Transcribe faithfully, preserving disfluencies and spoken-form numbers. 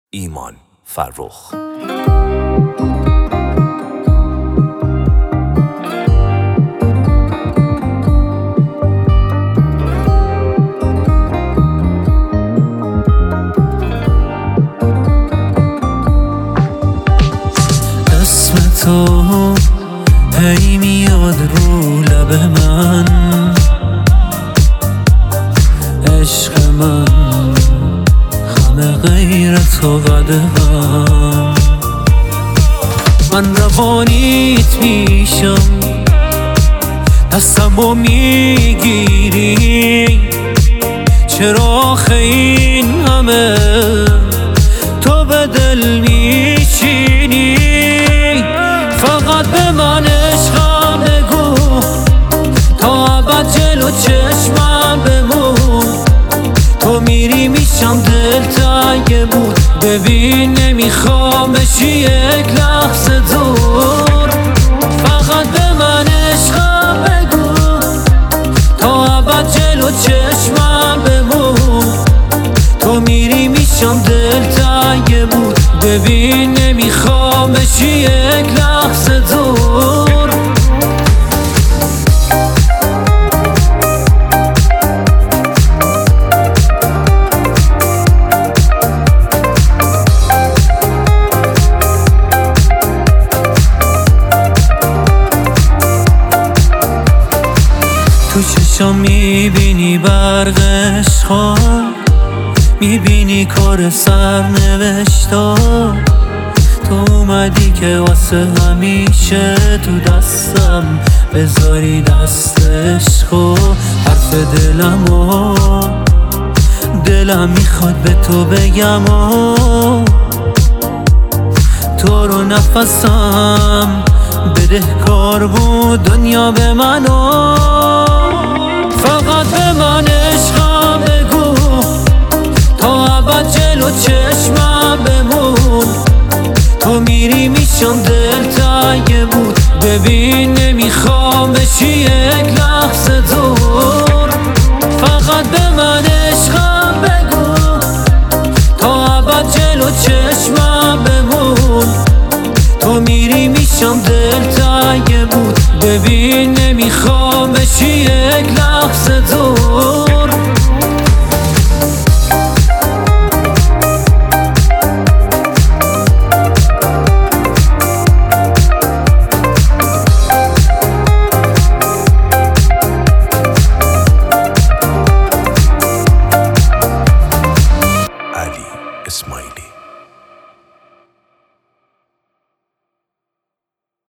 ایمان فرخ. اسم تو هی میاد رو لب من، عشق من همه غیر تو قدم. من روانیت میشم، دستمو میگیری، چرا آخه این همه تو به دل میچینی؟ فقط به من عشقم بگو، تا ابد جلو چشمم بمون. تو میری میشم دل تنگ بود، ببین نمیخوام بشی یک لحظه دور. فقط به من عشقم بگو، تا ابد جلو چشمم بمون. تو میری میشم دل تنگ بود، ببین نمیخوام بشی یک لحظه دور. تو چشم میبینی برق عشقا، میبینی کار سرنوشتا. تو اومدی که واسه همیشه تو دستم بذاری دست عشقو. حرف دلمو دلم میخواد به تو بگم و تو رو نفسم بدهکار بود دنیا به منو. فقط به من عشقم بگو، تا ابد جلو چشمم بمون. تو میری میشم دل تنگ بود، ببین نمیخوام بشی یک لحظه دور. فقط به من عشقم بگو، تا ابد جلو چشمم بمون. تو میری میشم دل تنگ بود، ببین نمیخوام بشی یک لحظه دور. علی اسماعیلی.